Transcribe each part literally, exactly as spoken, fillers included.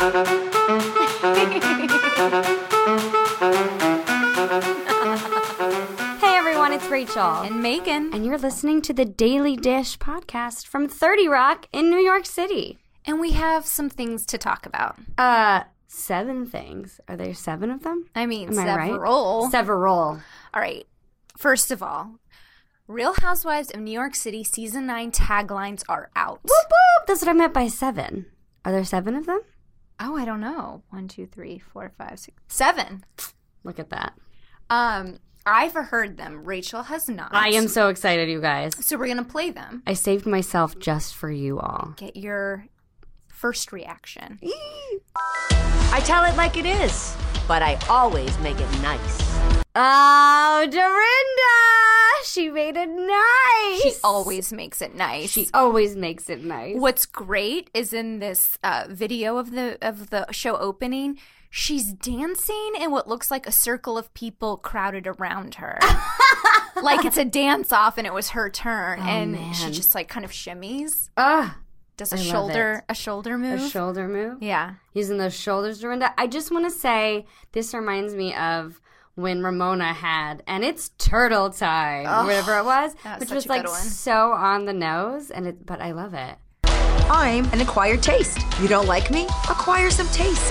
It's Rachel. And Megan. And you're listening to the Daily Dish podcast from thirty Rock in New York City. And we have some things to talk about. Uh, seven things. Are there seven of them? I mean, Am several. I right? Several. All right. First of all, Real Housewives of New York City Season nine taglines are out. Whoop, whoop. That's what I meant by seven. Are there seven of them? Oh, I don't know. One, two, three, four, five, six, seven. Look at that. Um... I've heard them. Rachel has not. I am so excited, you guys. So we're going to play them. I saved myself just for you all. Get your first reaction. I tell it like it is, but I always make it nice. Oh, Dorinda! She made it nice. She always makes it nice. She always makes it nice. What's great is in this uh, video of the of the show opening, she's dancing in what looks like a circle of people crowded around her. Like it's a dance-off and it was her turn. Oh, and man. she just like kind of shimmies. Ah, Does a I love shoulder it. a shoulder move. A shoulder move? Yeah. Using those shoulders, Dorinda. I just want to say, this reminds me of when Ramona had, and it's turtle time, Oh, whatever it was, that was which such was a like good one. so on the nose, and it, but I love it. I'm an acquired taste. You don't like me? Acquire some taste.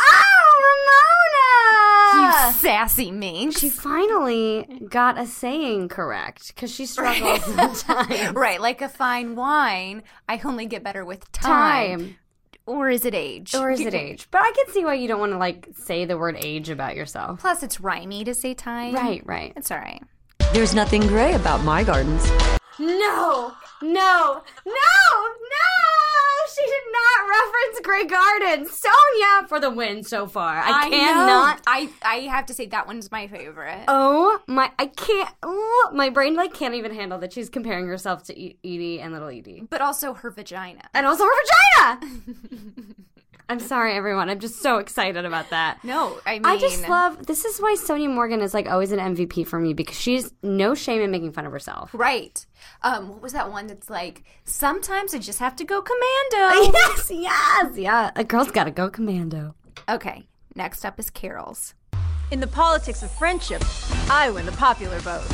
Oh, Ramona! You sassy minx. She finally got a saying correct, because she struggles sometimes. Right, like a fine wine, I only get better with time. Time. Or is it age? Or is it age? But I can see why you don't want to, like, say the word age about yourself. Plus, it's rhymey to say time. Right, right. It's all right. There's nothing gray about my gardens. No, no, no, no! She did not reference Grey Garden. Sonia for the win so far. I, I cannot. Know. I I have to say that one's my favorite. Oh my! I can't. Oh, my brain like can't even handle that she's comparing herself to e- Edie and little Edie, But also her vagina. and also her vagina. I'm sorry, everyone. I'm just so excited about that. No, I mean... I just love, this is why Sonia Morgan is like always an M V P for me, because she's no shame in making fun of herself. Right. Um, what was that one that's like, sometimes I just have to go commando. Yes, yes, yeah. A girl's got to go commando. Okay, next up is Carol's. In the politics of friendship, I win the popular vote.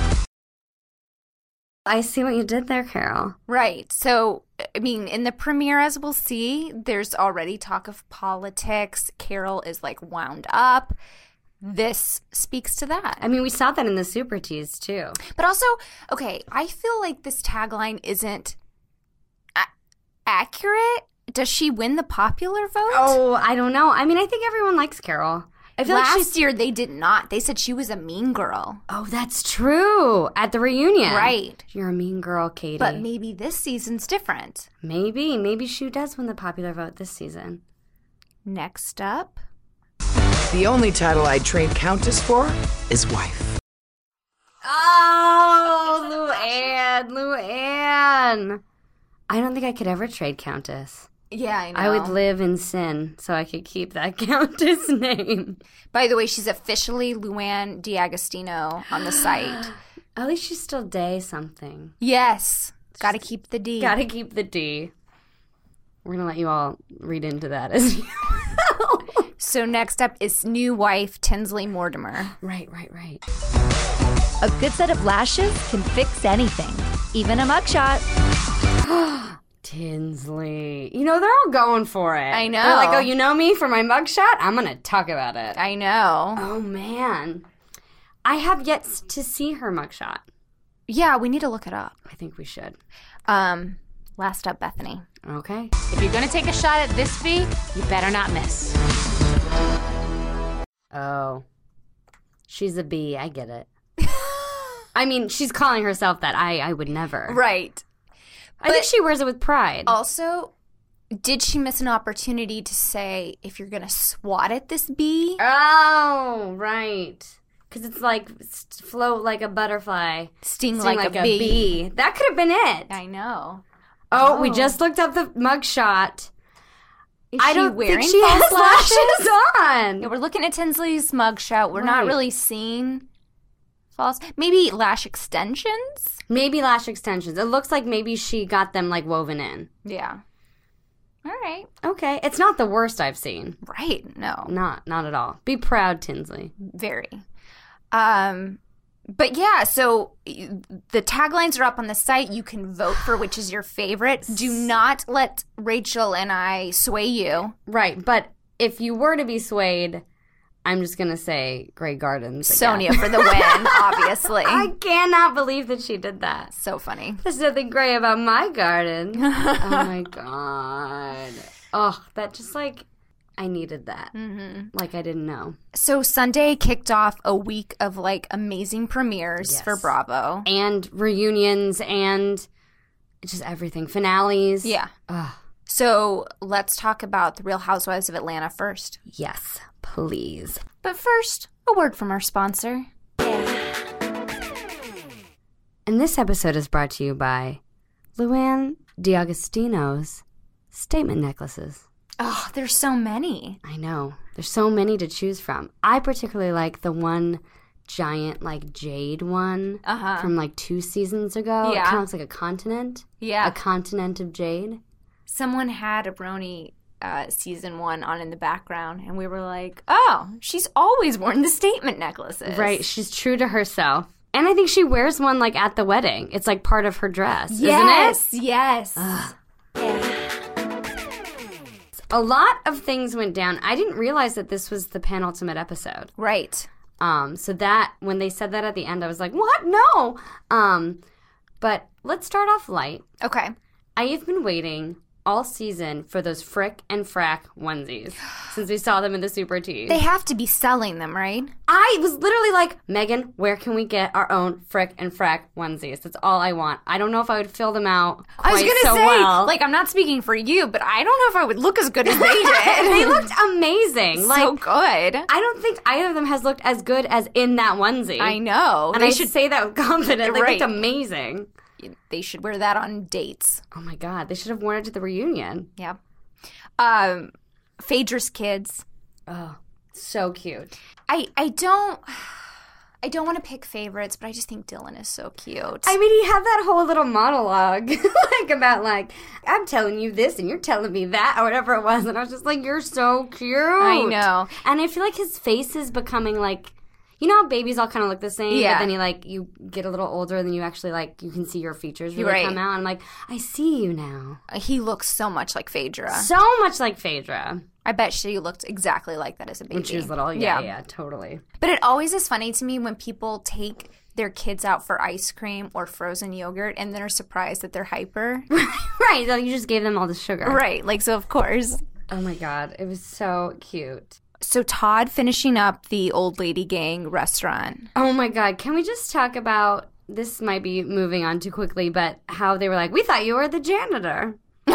I see what you did there, Carol. Right. So, I mean, in the premiere, as we'll see, there's already talk of politics. Carol is, like, wound up. This speaks to that. I mean, we saw that in the Super Tease, too. But also, okay, I feel like this tagline isn't a- accurate. Does she win the popular vote? Oh, I don't know. I mean, I think everyone likes Carol. I feel Last like she's... year, they did not. They said she was a mean girl. Oh, that's true. At the reunion. Right. You're a mean girl, Katie. But maybe this season's different. Maybe. Maybe she does win the popular vote this season. Next up. The only title I'd trade Countess for is wife. Oh, Luann, Luann. I don't think I could ever trade Countess. Yeah, I know. I would live in sin so I could keep that Countess name. By the way, she's officially Luann D'Agostino on the site. At least she's still Day something. Yes. Got to keep the D. Gotta keep the D. We're going to let you all read into that as you will. So next up is new wife Tinsley Mortimer. Right, right, right. A good set of lashes can fix anything, even a mugshot. Tinsley. You know, they're all going for it. I know. They're like, oh, you know me for my mugshot? I'm going to talk about it. I know. Oh, man. I have yet to see her mugshot. Yeah, we need to look it up. I think we should. Um, last up, Bethany. Okay. If you're going to take a shot at this V, you better not miss. Oh. She's a bee. I get it. I mean, she's calling herself that. I, I would never. Right. I think she wears it with pride. Also, did she miss an opportunity to say, if you're going to swat at this bee? Oh, right. Because it's like float like a butterfly. Sting, Sting like, like a, a bee. bee. That could have been it. I know. Oh, Oh. we just looked up the mugshot. Is I she don't wearing think she false has lashes on. Yeah, we're looking at Tinsley's mugshot. We're Right. not really seeing false. Maybe lash extensions? Maybe lash extensions. It looks like maybe she got them like woven in. Yeah. All right. Okay. It's not the worst I've seen. Right. No. Not not at all. Be proud, Tinsley. Very. Um, but yeah, so the taglines are up on the site. You can vote for which is your favorite. Do not let Rachel and I sway you. Right. But if you were to be swayed, I'm just going to say Grey Gardens again. Sonia for the win, obviously. I cannot believe that she did that. So funny. There's nothing gray about my garden. Oh, my God. Oh, that just like, I needed that. Mm-hmm. Like I didn't know. So Sunday kicked off a week of like amazing premieres Yes. for Bravo. And reunions and just everything. Finales. Yeah. Ugh. So let's talk about the Real Housewives of Atlanta first. Yes, please. But first, a word from our sponsor. And this episode is brought to you by Luann D'Agostino's statement necklaces. Oh, there's so many. I know. There's so many to choose from. I particularly like the one giant, like, jade one Uh-huh. from, like, two seasons ago. Yeah. It kind of looks like a continent. Yeah. A continent of jade. Someone had a Brony uh, season one on in the background, and we were like, oh, she's always worn the statement necklaces. Right. She's true to herself. And I think she wears one, like, at the wedding. It's, like, part of her dress, Yes, isn't it? yes. A lot of things went down. I didn't realize that this was the penultimate episode. Right. Um, so that, when they said that at the end, I was like, what? No! Um, but let's start off light. Okay. I have been waiting all season for those Frick and Frack onesies since we saw them in the Super Tees. They have to be selling them, right? I was literally like, Megan, where can we get our own Frick and Frack onesies? That's all I want. I don't know if I would fill them out quite I was gonna so say, well. like, I'm not speaking for you, but I don't know if I would look as good as they did. They looked amazing. so Like, good. I don't think either of them has looked as good as in that onesie. I know. And they I should should say that with confidence. They Right. looked amazing. they should wear that on dates. Oh my God, they should have worn it to the reunion. Yeah. Um, Phaedra's kids. Oh, so cute. I I don't I don't want to pick favorites, but I just think Dylan is so cute. I mean, he had that whole little monologue, like about like, I'm telling you this and you're telling me that, or whatever it was, and I was just like, you're so cute. I know. And I feel like his face is becoming like, you know how babies all kind of look the same, Yeah. but then you like, you get a little older and then you actually like, you can see your features really Right. come out. I'm like, I see you now. He looks so much like Phaedra. So much like Phaedra. I bet she looked exactly like that as a baby. When she was little, yeah, yeah, yeah, totally. But it always is funny to me when people take their kids out for ice cream or frozen yogurt and then are surprised that they're hyper. Right, so you just gave them all the sugar. Right, like, so of course. Oh my God, it was so cute. So Todd finishing up the Old Lady Gang restaurant. Oh my God, can we just talk about, this might be moving on too quickly, but how they were like, we thought you were the janitor.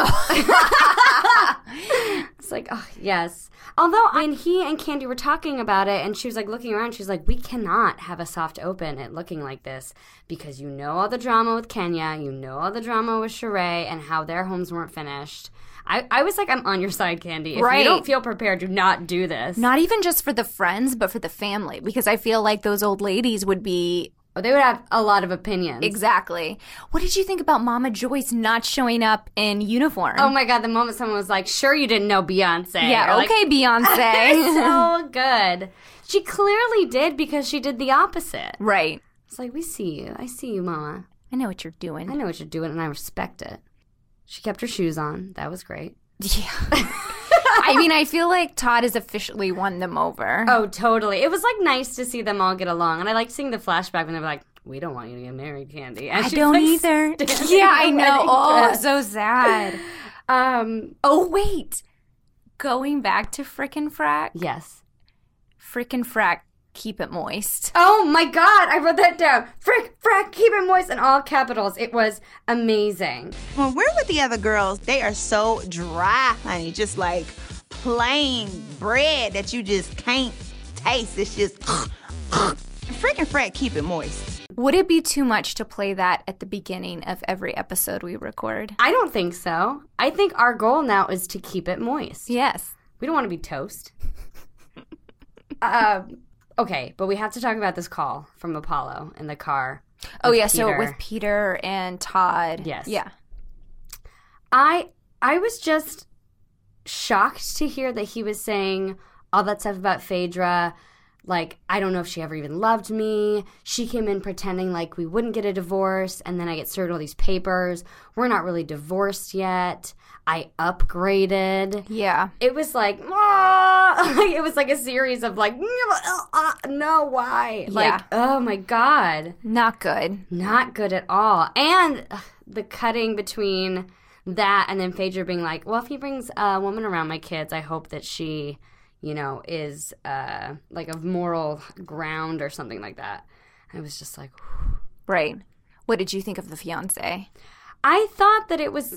It's like, oh, yes. Although when he and Candy were talking about it and she was like looking around, she was like, we cannot have a soft open at looking like this because you know all the drama with Kenya, you know all the drama with Sheree and how their homes weren't finished. I, I was like, I'm on your side, Candy. If Right. you don't feel prepared, do not do this. Not even just for the friends, but for the family. Because I feel like those old ladies would be... Oh, they would have a lot of opinions. Exactly. What did you think about Mama Joyce not showing up in uniform? Oh my God, the moment someone was like, sure you didn't know Beyonce. Yeah, You're like, okay, Beyonce. so good. She clearly did because she did the opposite. Right. It's like, we see you. I see you, Mama. I know what you're doing. I know what you're doing, and I respect it. She kept her shoes on. That was great. Yeah. I mean, I feel like Todd has officially won them over. Oh, totally. It was, like, nice to see them all get along. And I liked seeing the flashback when they were like, we don't want you to get married, Candy. And I she's, don't like, either. standing Yeah, in I the know. wedding Oh, dress. so sad. Um, Oh, wait. Going back to Frickin' Frack. yes. Frickin' Frack, keep it moist. Oh, my God. I wrote that down. Frick, frack, keep it moist in all capitals. It was amazing. When we're with the other girls, they are so dry, honey. Just like plain bread that you just can't taste. It's just freaking frack, keep it moist. Would it be too much to play that at the beginning of every episode we record? I don't think so. I think our goal now is to keep it moist. Yes. We don't want to be toast. um, okay, but we have to talk about this call from Apollo in the car. Oh, with yeah, so Peter. with Peter and Todd. Yes. Yeah. I I was just shocked to hear that he was saying all that stuff about Phaedra. Like, I don't know if she ever even loved me. She came in pretending like we wouldn't get a divorce, and then I get served all these papers. We're not really divorced yet. I upgraded. Yeah. It was like, ah! It was like a series of like, no, why? Like, Yeah. oh my God. Not good. Not good at all. And ugh, the cutting between that and then Phaedra being like, well, if he brings a woman around my kids, I hope that she, you know, is uh, like of moral ground or something like that. I was just like, whew. Right. What did you think of the fiance? I thought that it was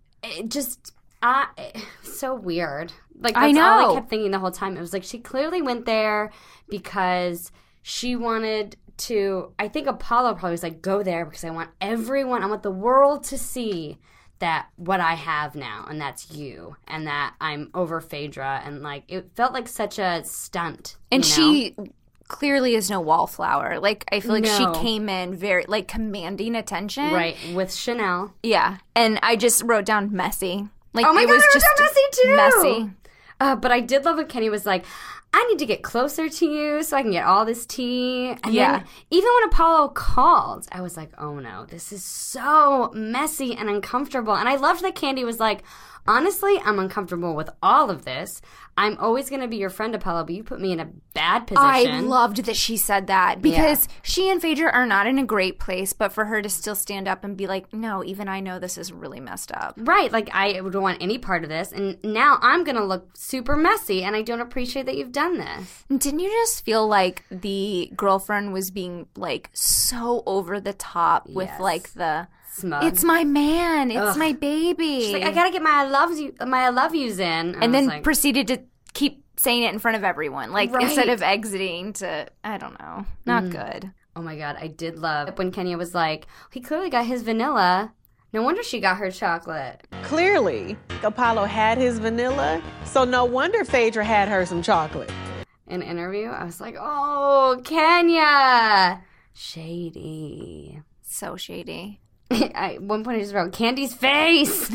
it just uh, so weird. Like, that's I know. all I kept thinking the whole time. It was like she clearly went there because she wanted to, I think Apollo probably was like, go there because I want everyone, I want the world to see that what I have now, and that's you, and that I'm over Phaedra, and like it felt like such a stunt. And you know? she clearly is no wallflower. Like, I feel like No. she came in very, like, commanding attention. right with Chanel. Yeah. And I just wrote down messy. Like, Oh my it God, was I wrote just down messy too. messy. Uh, but I did love when Kenny was like, I need to get closer to you so I can get all this tea. And Yeah. then even when Apollo called, I was like, oh no, this is so messy and uncomfortable. And I loved that Candy was like, honestly, I'm uncomfortable with all of this. I'm always going to be your friend, Apollo, but you put me in a bad position. I loved that she said that because she and Phaedra are not in a great place, but for her to still stand up and be like, no, even I know this is really messed up. Right, like I would want any part of this, and now I'm going to look super messy, and I don't appreciate that you've done this. Didn't you just feel like the girlfriend was being, like, so over the top with, Yes. like, the, Smug. it's my man, it's my baby. She's like, I got to get my I love you, my I love yous in. I and then was like, proceeded to keep saying it in front of everyone, like, Right. instead of exiting to, I don't know, not Mm. good. oh my God, I did love when Kenya was like, he clearly got his vanilla. No wonder she got her chocolate. Clearly, Apollo had his vanilla, so no wonder Phaedra had her some chocolate. In an interview, I was like, oh, Kenya. Shady. So shady. I, at one point I just wrote, Candy's face.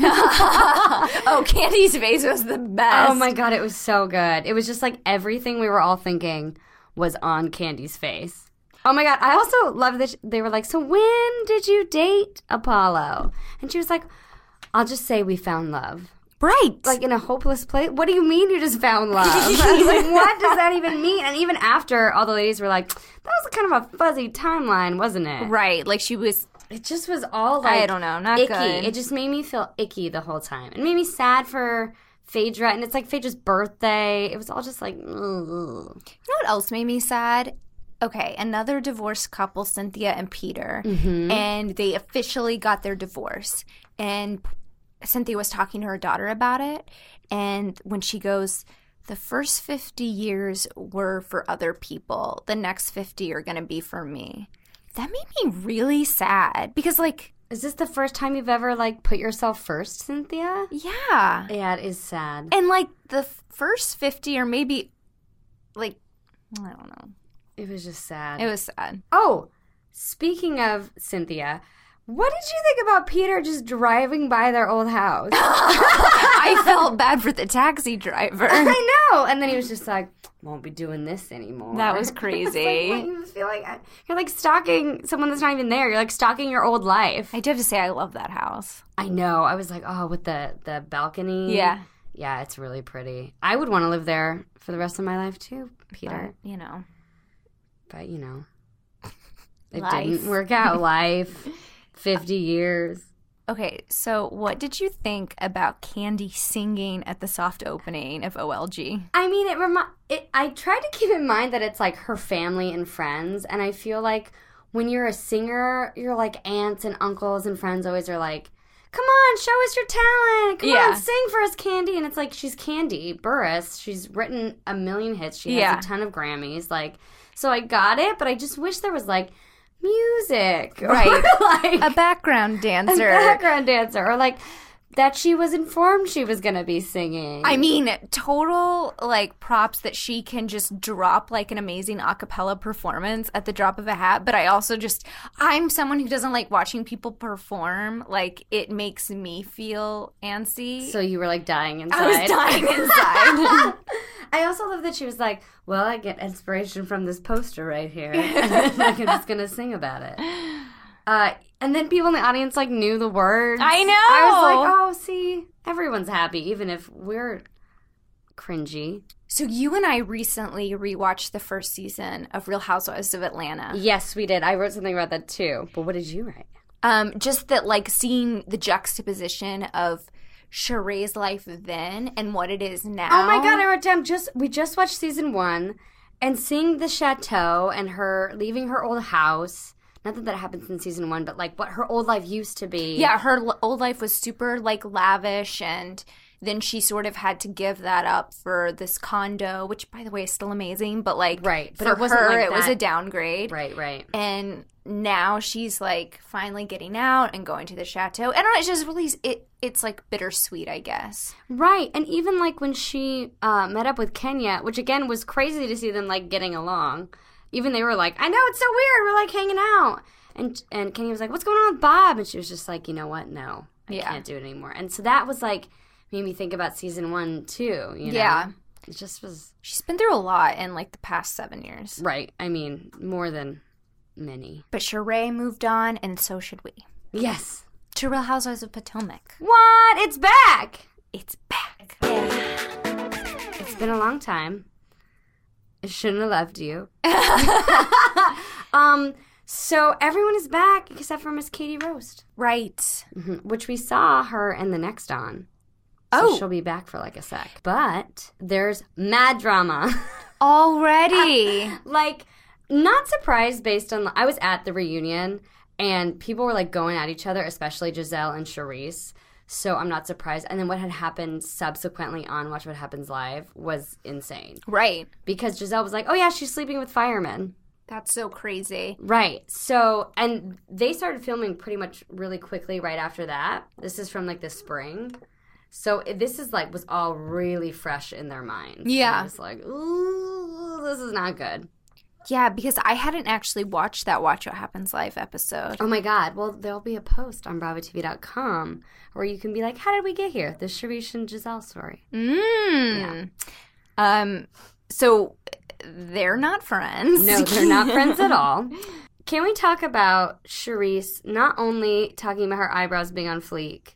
Oh, Candy's face was the best. Oh my God, it was so good. It was just like everything we were all thinking was on Candy's face. Oh my God, I also love that sh- they were like, so when did you date Apollo? And she was like, I'll just say we found love. Right. Like in a hopeless place? What do you mean you just found love? I was like, what does that even mean? And even after, all the ladies were like, that was kind of a fuzzy timeline, wasn't it? Right. Like she was, It just was all like I don't know, not icky. good. It just made me feel icky the whole time. It made me sad for Phaedra, and it's like Phaedra's birthday. It was all just like, ugh. you know what else made me sad? Okay, another divorced couple, Cynthia and Peter, Mm-hmm. and they officially got their divorce. And Cynthia was talking to her daughter about it, and when she goes, the first fifty years were for other people. The next fifty are going to be for me. That made me really sad because, like, Is this the first time you've ever like put yourself first, Cynthia? yeah. Yeah, it is sad. And, like, the first fifty or maybe, like, I don't know. It was just sad. It was sad. Oh, speaking of Cynthia, what did you think about Peter just driving by their old house? I felt bad for the taxi driver. I know. And then he was just like, won't be doing this anymore. That was It's crazy. like, what, you feel like you're like stalking someone that's not even there. You're like stalking your old life. I do have to say, I love that house. I know. I was like, oh, with the, the balcony. Yeah. Yeah, it's really pretty. I would want to live there for the rest of my life too, Peter. But, you know. But, you know, it Life. didn't work out. Life. fifty years. Okay, so what did you think about Candy singing at the soft opening of O L G? I mean, it, remi- it I tried to keep in mind that it's like her family and friends, and I feel like when you're a singer, you're like aunts and uncles and friends always are like, come on, show us your talent. Come Yeah. on, sing for us, Candy. And it's like, she's Candy Burris. She's written a million hits. She has Yeah. a ton of Grammys. Like, so I got it, but I just wish there was like music. Or, Right. like A background dancer. a background dancer. Or like that she was informed she was going to be singing. I mean, total, like, props that she can just drop, like, an amazing a cappella performance at the drop of a hat. But I also just, I'm someone who doesn't like watching people perform. Like, it makes me feel antsy. So you were, like, dying inside. I was dying inside. I also love that she was like, well, I get inspiration from this poster right here. And like, I'm just going to sing about it. Uh, and then people in the audience, like, knew the words. I know. I was like, oh, see, everyone's happy, even if we're cringy. So you and I recently rewatched the first season of Real Housewives of Atlanta. Yes, we did. I wrote something about that, too. But what did you write? Um, just that, like, seeing the juxtaposition of Sheree's life then and what it is now. Oh, my God, I wrote down, just we just watched season one, and seeing the chateau and her leaving her old house. Not that that happens in season one, but, like, what her old life used to be. Yeah, her l- old life was super, like, lavish, and then she sort of had to give that up for this condo, which, by the way, is still amazing, but, like, right. But for it wasn't her, like it that. was a downgrade. Right, right. And now she's, like, finally getting out and going to the chateau. I don't know, it's just really, it, it's, like, bittersweet, I guess. Right, and even, like, when she uh, met up with Kenya, which, again, was crazy to see them, like, getting along. Even they were like, I know, it's so weird. We're, like, hanging out. And and Kenya was like, what's going on with Bob? And she was just like, you know what? No, I yeah. can't do it anymore. And so that was, like, made me think about season one, too. You know? Yeah. It just was. She's been through a lot in, like, the past seven years. Right. I mean, more than many. But Sheree moved on, and so should we. Yes. To Real Housewives of Potomac. What? It's back. It's back. Yeah. It's been a long time. I shouldn't have left you. um... So everyone is back except for Miss Katie Roast. Right. Mm-hmm. Which we saw her in the next on. So oh. she'll be back for like a sec. But there's mad drama. Already. Like, not surprised based on... I was at the reunion and people were like going at each other, especially Giselle and Charisse. So I'm not surprised. And then what had happened subsequently on Watch What Happens Live was insane. Right. Because Giselle was like, oh yeah, she's sleeping with firemen. That's so crazy. Right. So, and they started filming pretty much really quickly right after that. This is from, like, the spring. So, this is, like, was all really fresh in their minds. Yeah. And I was like, ooh, this is not good. Yeah, because I hadn't actually watched that Watch What Happens Live episode. Oh, my God. Well, there'll be a post on Bravo T V dot com where you can be like, how did we get here? The Charisse and Giselle story. Mm. Yeah. Um, so... They're not friends. No, they're not friends at all. Can we talk about Charisse not only talking about her eyebrows being on fleek,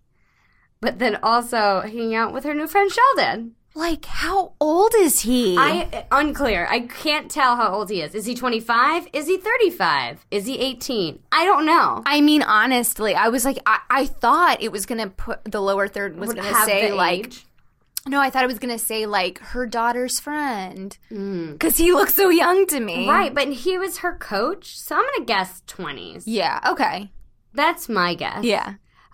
but then also hanging out with her new friend Sheldon? Like, how old is he? I unclear. I can't tell how old he is. Is he twenty-five? Is he thirty-five? Is he eighteen? I don't know. I mean, honestly, I was like, I, I thought it was going to put, the lower third was going to say, like... Age? No, I thought it was going to say, like, her daughter's friend. Because mm. he looks so young to me. Right, but he was her coach, so I'm going to guess twenties. Yeah, okay. That's my guess. Yeah.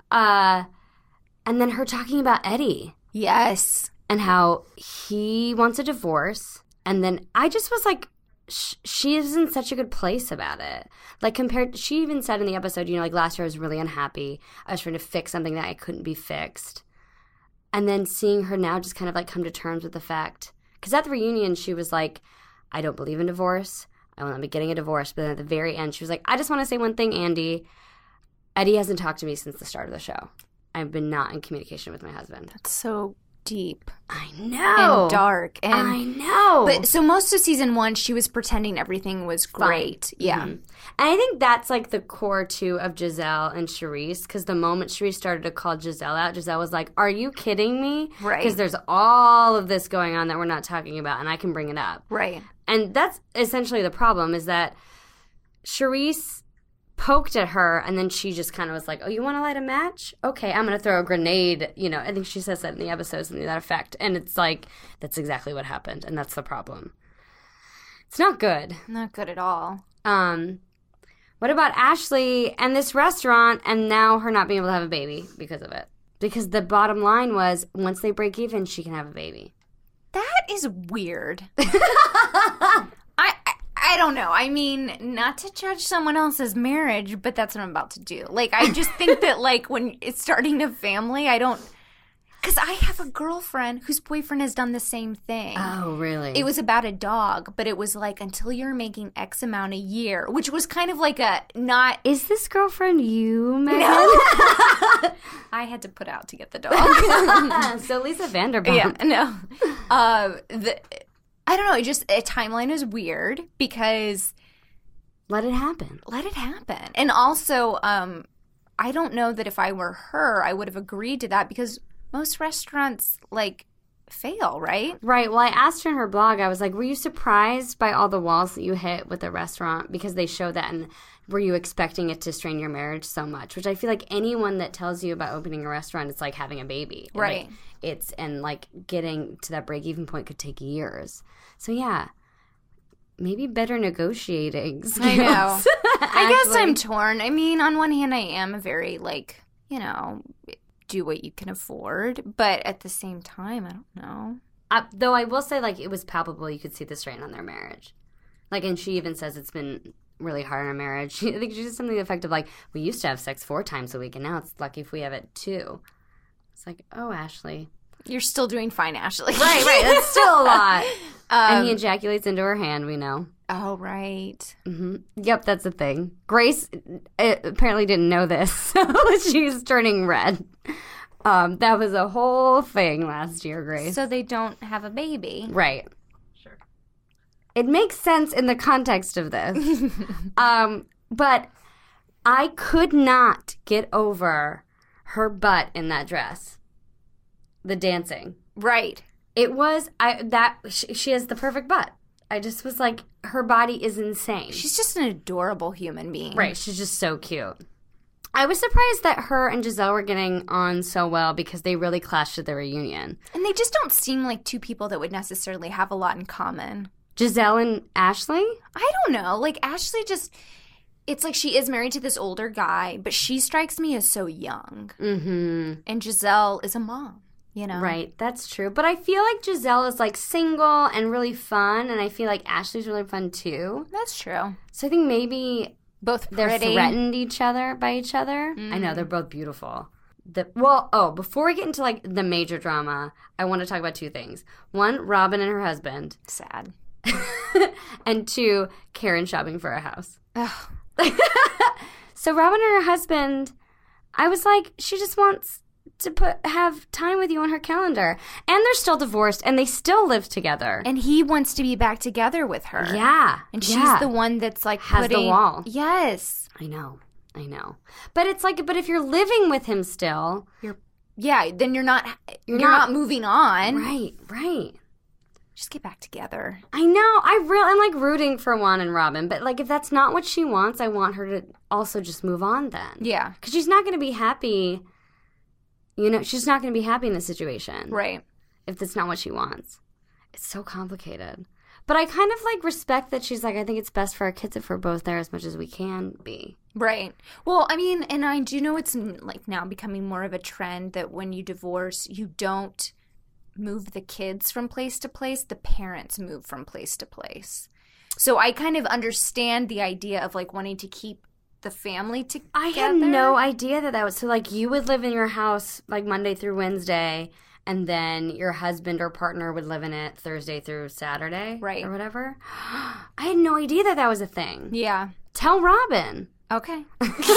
Uh, and then her talking about Eddie. Yes. And how he wants a divorce. And then I just was like, sh- she is in such a good place about it. Like, compared, she even said in the episode, you know, like, last year I was really unhappy. I was trying to fix something that I couldn't be fixed. And then seeing her now just kind of, like, come to terms with the fact. Because at the reunion, she was like, I don't believe in divorce. I will not be getting a divorce. But then at the very end, she was like, I just want to say one thing, Andy. Eddie hasn't talked to me since the start of the show. I've been not in communication with my husband. That's so deep. I know. And dark. And, I know. But so most of season one, she was pretending everything was great. Fine. Yeah. Mm-hmm. And I think that's like the core, too, of Giselle and Charisse. Because the moment Charisse started to call Giselle out, Giselle was like, are you kidding me? Right. Because there's all of this going on that we're not talking about, and I can bring it up. Right. And that's essentially the problem, is that Charisse poked at her, and then she just kind of was like, oh, you want to light a match? Okay, I'm going to throw a grenade. You know, I think she says that in the episode, something to that effect. And it's like, that's exactly what happened, and that's the problem. It's not good. Not good at all. Um, what about Ashley and this restaurant, and now her not being able to have a baby because of it? Because the bottom line was, once they break even, she can have a baby. That is weird. I, I I don't know. I mean, not to judge someone else's marriage, but that's what I'm about to do. Like, I just think that, like, when it's starting a family, I don't Because I have a girlfriend whose boyfriend has done the same thing. Oh, really? It was about a dog, but it was like until you're making X amount a year, which was kind of like a not. Is this girlfriend you, Megan? No. I had to put out to get the dog. So Lisa Vanderpump. Yeah, no. Uh, the, I don't know. It just a timeline is weird because let it happen. Let it happen, and also, um, I don't know that if I were her, I would have agreed to that because most restaurants like fail, right? Right. Well, I asked her in her blog, I was like, were you surprised by all the walls that you hit with the restaurant? Because they show that, and were you expecting it to strain your marriage so much? Which I feel like anyone that tells you about opening a restaurant, it's like having a baby. Right. Like, it's, and like getting to that break-even point could take years. So yeah, maybe better negotiating skills. I know. I guess I'm torn. I mean, on one hand, I am a very like, you know, do what you can afford, but at the same time, I don't know. Uh, though I will say, like, it was palpable. You could see the strain on their marriage. Like, and she even says it's been really hard on our marriage. She, I think she said something to the effect of, like, we used to have sex four times a week, and now it's lucky if we have it two. It's like, oh, Ashley. You're still doing fine, Ashley. Right, right. That's still a lot. Um, and he ejaculates into her hand, we know. Oh, right. Mm-hmm. Yep, that's the thing. Grace uh, apparently didn't know this, so she's turning red. Um, that was a whole thing last year, Grace. So they don't have a baby. Right. Sure. It makes sense in the context of this. um, but I could not get over her butt in that dress. The dancing. Right. It was, I that she, she has the perfect butt. I just was like, her body is insane. She's just an adorable human being. Right. She's just so cute. I was surprised that her and Giselle were getting on so well because they really clashed at the reunion. And they just don't seem like two people that would necessarily have a lot in common. Giselle and Ashley? I don't know. Like, Ashley just, it's like she is married to this older guy, but she strikes me as so young. Mm-hmm. And Giselle is a mom. You know? Right, that's true. But I feel like Giselle is, like, single and really fun, and I feel like Ashley's really fun, too. That's true. So I think maybe both they're pretty. threatened each other by each other. Mm. I know, they're both beautiful. The, well, oh, before we get into, like, the major drama, I want to talk about two things. One, Robin and her husband. Sad. And two, Karen shopping for a house. Ugh. So Robin and her husband, I was like, she just wants to put have time with you on her calendar. And they're still divorced, and they still live together. And he wants to be back together with her. Yeah. And she's yeah. the one that's like has putting, the wall. Yes. I know. I know. But it's like, but if you're living with him still, you're yeah, then you're not you're, you're not, not moving on. Right, right. Just get back together. I know. I really, I'm like rooting for Juan and Robin, but like if that's not what she wants, I want her to also just move on then. Yeah. Because she's not going to be happy. You know, she's not going to be happy in this situation. Right. If that's not what she wants. It's so complicated. But I kind of like respect that she's like, I think it's best for our kids if we're both there as much as we can be. Right. Well, I mean, and I do know it's like now becoming more of a trend that when you divorce, you don't move the kids from place to place. The parents move from place to place. So I kind of understand the idea of like wanting to keep the family together. I had no idea that that was, so like you would live in your house like Monday through Wednesday, and then your husband or partner would live in it Thursday through Saturday. Right. Or whatever. I had no idea that that was a thing. Yeah. Tell Robin. Okay.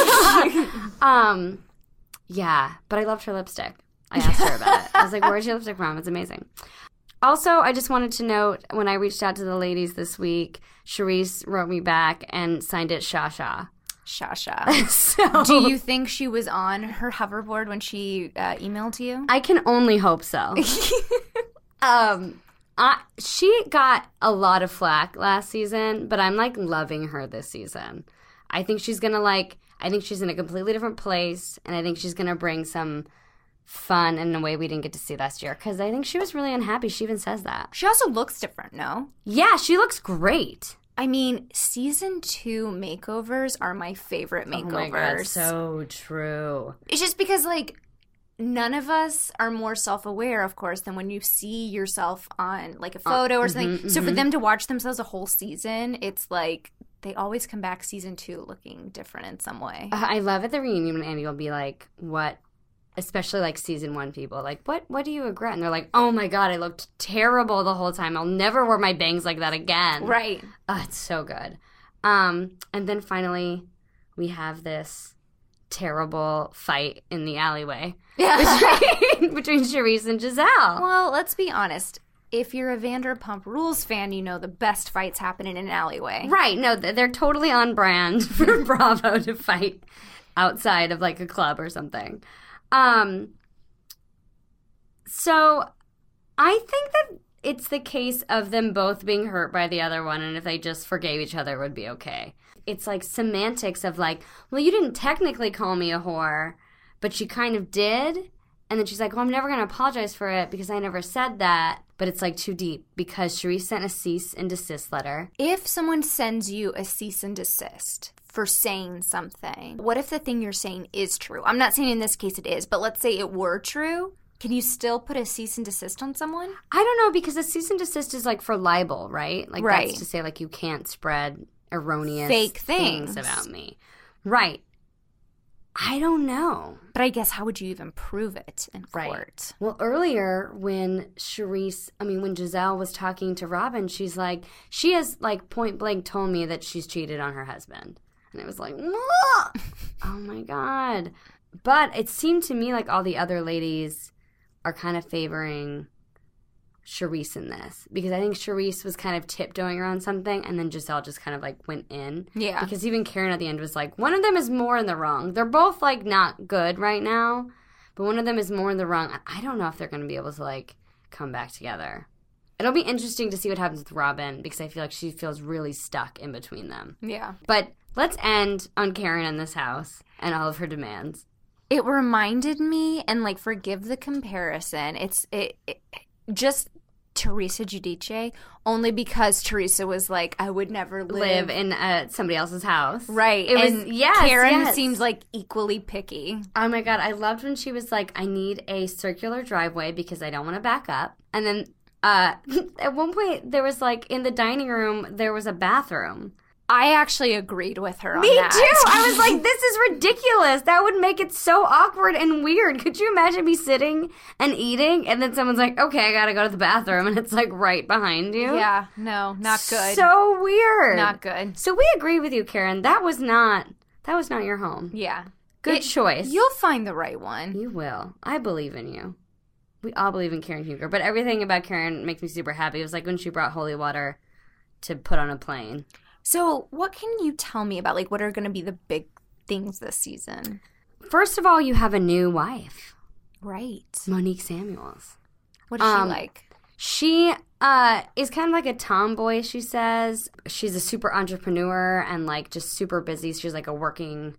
um, yeah, but I loved her lipstick. I asked her about it. I was like, where's your lipstick from? It's amazing. Also, I just wanted to note, when I reached out to the ladies this week, Charisse wrote me back and signed it Shasha. Shasha. So, do you think she was on her hoverboard when she uh, emailed you? I can only hope so. um, I, she got a lot of flack last season, but I'm like loving her this season. I think she's going to like, I think she's in a completely different place, and I think she's going to bring some fun in a way we didn't get to see last year, because I think she was really unhappy. She even says that. She also looks different, no? Yeah, she looks great. I mean, season two makeovers are my favorite makeovers. Oh my God, so true. It's just because, like, none of us are more self-aware, of course, than when you see yourself on, like, a photo uh, or something. Mm-hmm, so mm-hmm. for them to watch themselves a whole season, it's like they always come back season two looking different in some way. Uh, I love at the reunion when Andy will be like, what especially like season one people, like, what what do you regret? And they're like, oh my God, I looked terrible the whole time. I'll never wear my bangs like that again. Right. Oh, it's so good. Um, and then finally, we have this terrible fight in the alleyway between, between Charisse and Giselle. Well, let's be honest. If you're a Vanderpump Rules fan, you know the best fights happen in an alleyway. Right. No, they're totally on brand for Bravo to fight outside of like a club or something. Um, so I think that it's the case of them both being hurt by the other one, and if they just forgave each other, it would be okay. It's like semantics of like, well, you didn't technically call me a whore, but you kind of did. And then she's like, well, I'm never going to apologize for it because I never said that. But it's like too deep because Charisse sent a cease and desist letter. If someone sends you a cease and desist for saying something, what if the thing you're saying is true? I'm not saying in this case it is, but let's say it were true. Can you still put a cease and desist on someone? I don't know, because a cease and desist is like for libel, right? Like right. That's to say like you can't spread erroneous fake things. things about me. Right. I don't know. But I guess how would you even prove it in court? Right. Well, earlier when Charisse, I mean, when Giselle was talking to Robin, she's like, she has like point blank told me that she's cheated on her husband. And it was like, oh my God. But it seemed to me like all the other ladies are kind of favoring Charisse in this, because I think Charisse was kind of tiptoeing around something, and then Giselle just kind of like went in. Yeah. Because even Karen at the end was like, one of them is more in the wrong. They're both like not good right now, but one of them is more in the wrong. I don't know if they're going to be able to like come back together. It'll be interesting to see what happens with Robin, because I feel like she feels really stuck in between them. Yeah. But let's end on Karen in this house and all of her demands. It reminded me, and like forgive the comparison, it's it, it just Teresa Giudice, only because Teresa was like, I would never live, live in uh, somebody else's house. Right. It and was, yes, Karen yes. seems like equally picky. Oh my God, I loved when she was like, I need a circular driveway because I don't want to back up. And then uh, at one point there was like, in the dining room, there was a bathroom. I actually agreed with her on Me that. too. I was like, this is ridiculous. That would make it so awkward and weird. Could you imagine me sitting and eating and then someone's like, okay, I got to go to the bathroom, and it's like right behind you? Yeah, no, not good. So weird. Not good. So we agree with you, Karen. That was not, that was not your home. Yeah. Good It- choice. You'll find the right one. You will. I believe in you. We all believe in Karen Huger. But everything about Karen makes me super happy. It was like when she brought holy water to put on a plane. So what can you tell me about, like, what are going to be the big things this season? First of all, you have a new wife. Right. Monique Samuels. What is Um, she like? She uh, is kind of like a tomboy, she says. She's a super entrepreneur and, like, just super busy. She's, like, a working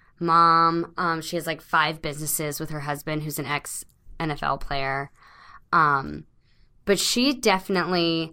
mom. Um, she has, like, five businesses with her husband, who's an ex-N F L player. Um, but she definitely,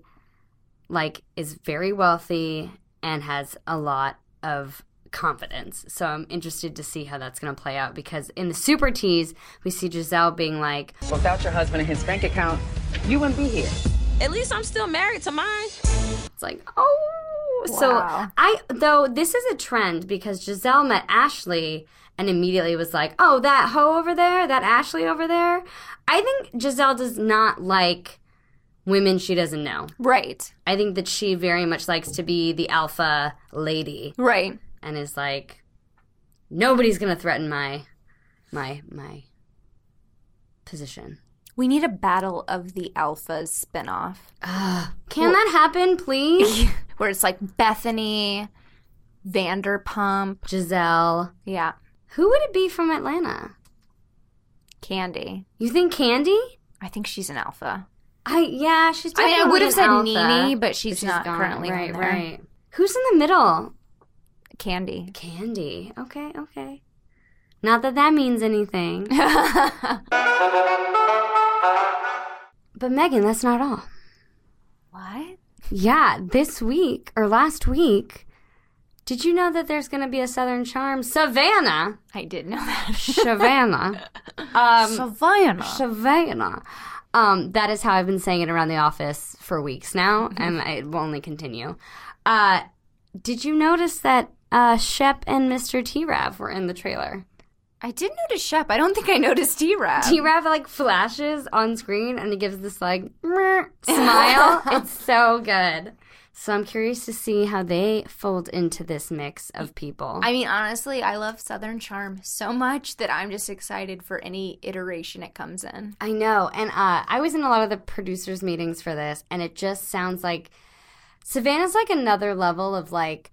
like, is very wealthy and has a lot of confidence. So I'm interested to see how that's going to play out, because in the Super Tease, we see Giselle being like, Without your husband and his bank account, you wouldn't be here. At least I'm still married to mine. it's like, oh. Wow. So I, though this is a trend, because Giselle met Ashley and immediately was like, oh, that hoe over there, that Ashley over there. I think Giselle does not like women she doesn't know. Right. I think that she very much likes to be the alpha lady. Right. And is like, nobody's going to threaten my, my, my position. We need a Battle of the Alphas spinoff. Uh, can that happen, please? Where it's like Bethany, Vanderpump. Giselle. Yeah. Who would it be from Atlanta? Candy. You think Candy? I think she's an alpha. I yeah, she's. I mean, I definitely would have an said alpha, Nene, but she's not gone. currently on right. there. Right. Who's in the middle? Candy. Candy. Okay. Okay. Not that that means anything. But Megan, that's not all. What? Yeah, this week or last week, did you know that there's going to be a Southern Charm? Savannah. I did know that. Savannah. Um, Savannah. Savannah. Um, that is how I've been saying it around the office for weeks now, and it will only continue. Uh, did you notice that uh, Shep and Mister T-Rav were in the trailer? I did notice Shep. I don't think I noticed T-Rav. T-Rav, like, flashes on screen, and he gives this, like, smile. It's so good. So I'm curious to see how they fold into this mix of people. I mean, honestly, I love Southern Charm so much that I'm just excited for any iteration it comes in. I know. And uh, I was in a lot of the producers' meetings for this, and it just sounds like Savannah's like another level of, like,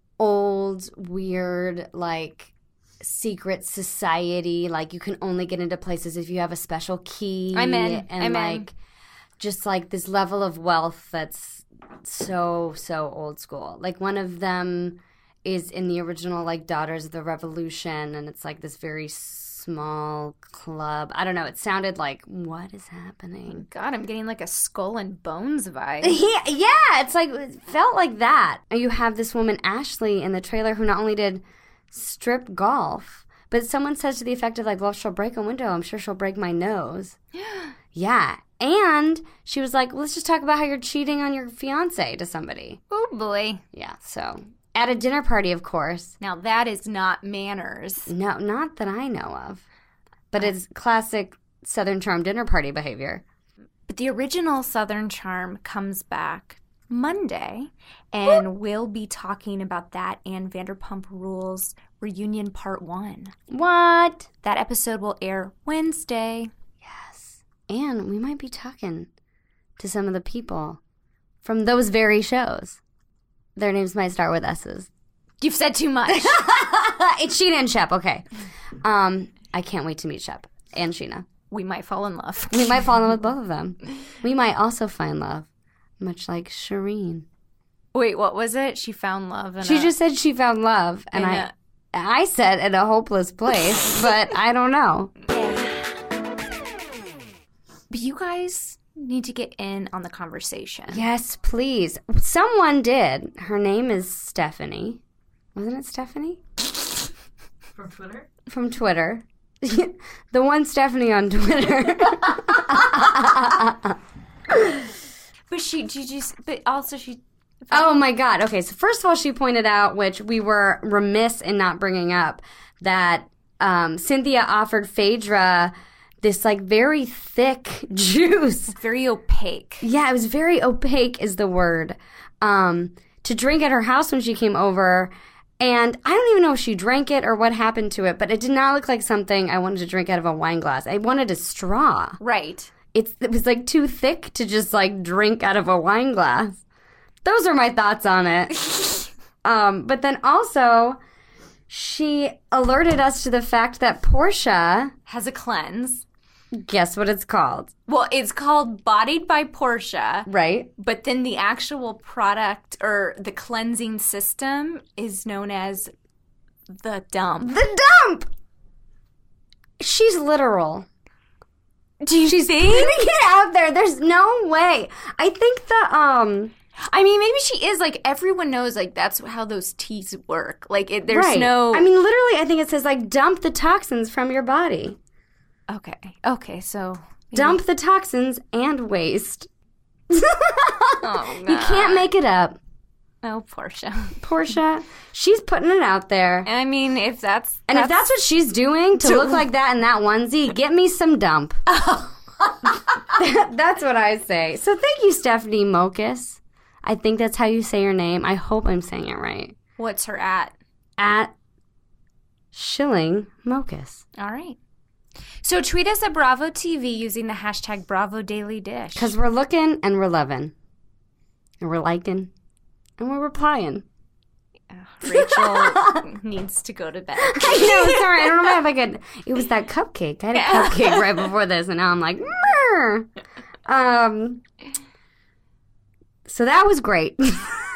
old, weird, like, secret society. Like, you can only get into places if you have a special key. I'm in. And, I'm like, in. just, like, this level of wealth that's so, so old school. Like, one of them is in the original, like, Daughters of the Revolution, and it's, like, this very small club. I don't know. It sounded like, what is happening? God, I'm getting, like, a Skull and Bones vibe. Yeah, yeah, it's like, it felt like that. And you have this woman, Ashley, in the trailer who not only did strip golf, but someone says to the effect of, like, well, if she'll break a window, I'm sure she'll break my nose. Yeah. And she was like, well, let's just talk about how you're cheating on your fiance to somebody. Oh, boy. Yeah, so at a dinner party, of course. Now, that is not manners. No, not that I know of. But it's classic Southern Charm dinner party behavior. But the original Southern Charm comes back Monday, and we'll be talking about that and Vanderpump Rules Reunion Part one. What? That episode will air Wednesday. Yes. And we might be talking to some of the people from those very shows. Their names might start with S's. You've said too much. It's Sheena and Shep, okay. Um, I can't wait to meet Shep and Sheena. We might fall in love. We might fall in love with both of them. We might also find love, much like Shireen. Wait, what was it? She found love. In she a, just said she found love, and I, a, I said in a hopeless place, but I don't know. But you guys need to get in on the conversation. Yes, please. Someone did. Her name is Stephanie. Wasn't it Stephanie? From Twitter? From Twitter. The one Stephanie on Twitter. But she, she just, but also she. Oh my God. Okay, so first of all, she pointed out, which we were remiss in not bringing up, that um, Cynthia offered Phaedra this like very thick juice. Very opaque. Yeah, it was very opaque is the word. Um, to drink at her house when she came over. And I don't even know if she drank it or what happened to it, but it did not look like something I wanted to drink out of a wine glass. I wanted a straw. Right. It's, it was like too thick to just like drink out of a wine glass. Those are my thoughts on it. um, but then also, she alerted us to the fact that Portia has a cleanse. Guess what it's called? Well, it's called Bodied by Portia. Right. But then the actual product or the cleansing system is known as the dump. The dump! She's literal. Do you She's think? putting it out there. There's no way. I think the, um... I mean, maybe she is, like, everyone knows, like, that's how those teas work. Like, it, there's right. no... I mean, literally, I think it says, like, dump the toxins from your body. Okay. Okay, so... Maybe. Dump the toxins and waste. Oh, God. You can't make it up. Oh, Portia. Portia, she's putting it out there. I mean, if that's... And that's, if that's what she's doing to, to look like that in that onesie, get me some dump. Oh. That's what I say. So thank you, Stephanie Mokus. I think that's how you say your name. I hope I'm saying it right. What's her at? At Shilling Mokus. All right. So tweet us at Bravo T V using the hashtag Bravo Daily Dish. Because we're looking and we're loving. And we're liking. And we're replying. Uh, Rachel needs to go to bed. I know, sorry. I don't know if I could. It was that cupcake. I had a cupcake right before this, and now I'm like, Murr. um. So that was great.